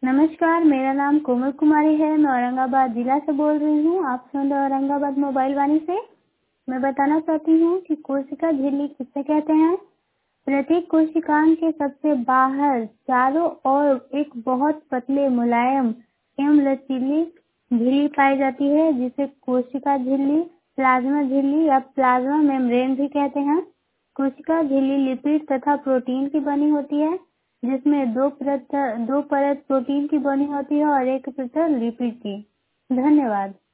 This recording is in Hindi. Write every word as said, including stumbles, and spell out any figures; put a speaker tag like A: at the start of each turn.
A: नमस्कार, मेरा नाम कोमल कुमारी है। मैं औरंगाबाद जिला से बोल रही हूँ। आप सुन रहे औरंगाबाद मोबाइल वाणी से। मैं बताना चाहती हूँ कि कोशिका झिल्ली किसे कहते हैं। प्रत्येक कोशिकांग के सबसे बाहर चारों ओर एक बहुत पतले मुलायम एवं लचीली झिल्ली पाई जाती है, जिसे कोशिका झिल्ली, प्लाज्मा झिल्ली या प्लाज्मा मेम्ब्रेन भी कहते हैं। कोशिका झिल्ली लिपिड तथा प्रोटीन की बनी होती है, जिसमें दो परत दो परत प्रोटीन की बनी होती है और एक परत लिपिड की। धन्यवाद।